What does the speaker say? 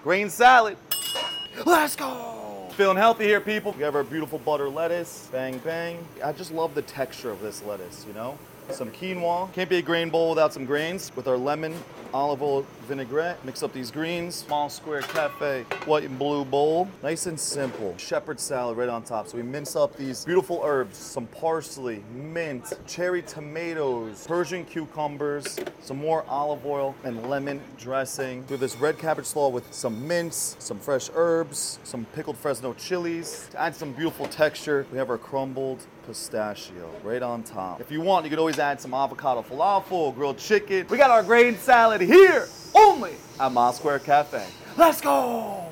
Grain salad. Let's go. Feeling healthy here, people. We have our beautiful butter lettuce. Bang, bang. I just love the texture of this lettuce, you know? Some quinoa. Can't be a grain bowl without some grains. With our lemon, olive oil, vinaigrette. Mix up these greens. Small square cafe white and blue bowl. Nice and simple. Shepherd salad right on top. So we mince up these beautiful herbs. Some parsley, mint, cherry tomatoes, Persian cucumbers, some more olive oil and lemon dressing. Do this red cabbage slaw with some mince, some fresh herbs, some pickled Fresno chilies. To add some beautiful texture, we have our crumbled pistachio right on top. If you want, you could always add some avocado falafel, grilled chicken. We got our grain salad here only at Moss Square Cafe. Let's go!